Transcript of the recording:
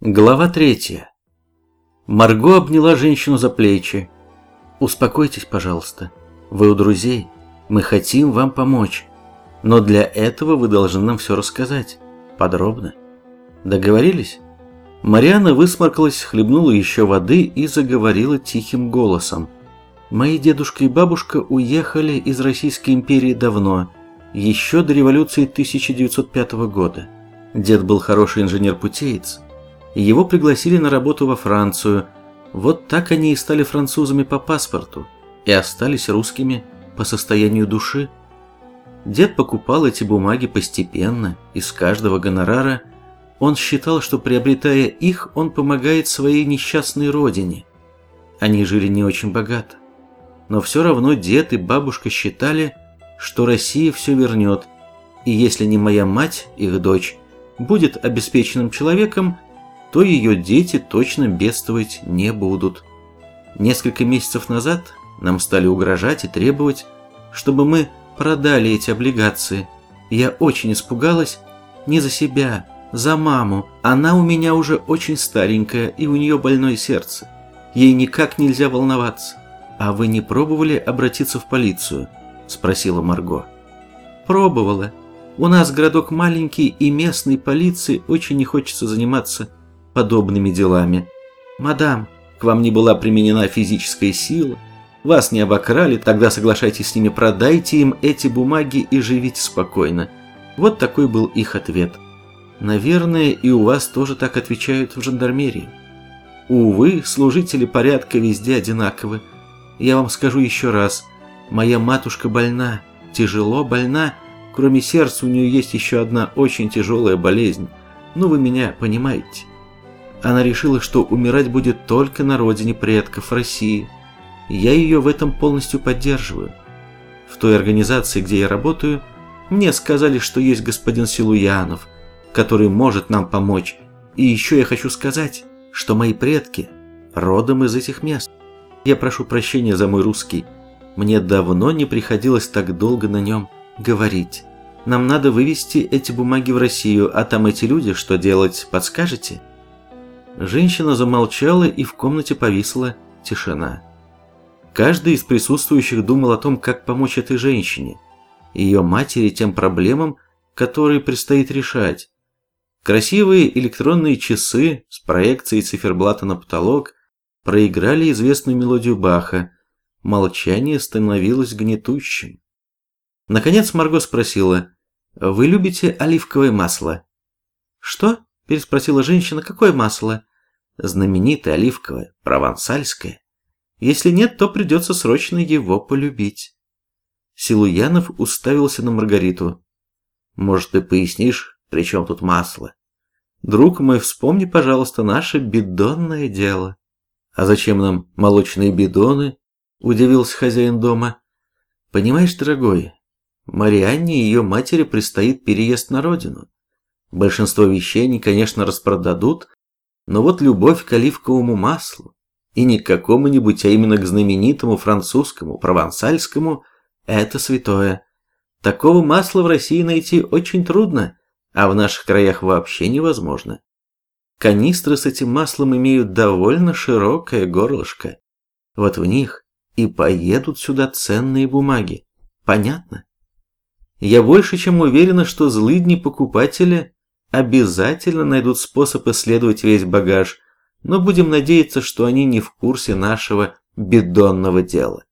Глава 3. Марго обняла женщину за плечи. «Успокойтесь, пожалуйста. Вы у друзей. Мы хотим вам помочь. Но для этого вы должны нам все рассказать. Подробно. Договорились?» Марианна высморкалась, хлебнула еще воды и заговорила тихим голосом. «Мои дедушка и бабушка уехали из Российской империи давно, еще до революции 1905 года. Дед был хороший инженер-путеец. Его пригласили на работу во Францию. Вот так они и стали французами по паспорту и остались русскими по состоянию души. Дед покупал эти бумаги постепенно, из каждого гонорара. Он считал, что приобретая их, он помогает своей несчастной родине. Они жили не очень богато. Но все равно дед и бабушка считали, что Россия все вернет, и если не моя мать, их дочь, будет обеспеченным человеком, то ее дети точно бедствовать не будут. Несколько месяцев назад нам стали угрожать и требовать, чтобы мы продали эти облигации. Я очень испугалась не за себя, за маму. Она у меня уже очень старенькая, и у нее больное сердце. Ей никак нельзя волноваться. «А вы не пробовали обратиться в полицию?» – спросила Марго. «Пробовала. У нас городок маленький, и местной полиции очень не хочется заниматься подобными делами. Мадам, к вам не была применена физическая сила, вас не обокрали, тогда соглашайтесь с ними, продайте им эти бумаги и живите спокойно». Вот такой был их ответ. Наверное, и у вас тоже так отвечают в жандармерии. Увы, служители порядка везде одинаковы. Я вам скажу еще раз, моя матушка больна, тяжело больна, кроме сердца у нее есть еще одна очень тяжелая болезнь. Ну, вы меня понимаете. Она решила, что умирать будет только на родине предков России. Я ее в этом полностью поддерживаю. В той организации, где я работаю, мне сказали, что есть господин Силуянов, который может нам помочь. И еще я хочу сказать, что мои предки родом из этих мест. Я прошу прощения за мой русский. Мне давно не приходилось так долго на нем говорить. Нам надо вывести эти бумаги в Россию, а там эти люди, что делать, подскажете?» Женщина замолчала, и в комнате повисла тишина. Каждый из присутствующих думал о том, как помочь этой женщине, ее матери, тем проблемам, которые предстоит решать. Красивые электронные часы с проекцией циферблата на потолок проиграли известную мелодию Баха. Молчание становилось гнетущим. Наконец Марго спросила: «Вы любите оливковое масло?» «Что?» – переспросила женщина. «Какое масло?» «Знаменитое оливковое, провансальское. Если нет, то придется срочно его полюбить». Силуянов уставился на Маргариту. «Может, ты пояснишь, при чем тут масло?» «Друг мой, вспомни, пожалуйста, наше бидонное дело». «А зачем нам молочные бидоны?» – удивился хозяин дома. «Понимаешь, дорогой, Марианне и ее матери предстоит переезд на родину. Большинство вещей они, конечно, распродадут, но вот любовь к оливковому маслу, и не к какому-нибудь, а именно к знаменитому французскому, провансальскому, это святое. Такого масла в России найти очень трудно, а в наших краях вообще невозможно. Канистры с этим маслом имеют довольно широкое горлышко. Вот в них и поедут сюда ценные бумаги. Понятно? Я больше чем уверена, что злыдни покупатели обязательно найдут способ исследовать весь багаж, но будем надеяться, что они не в курсе нашего бидонного дела».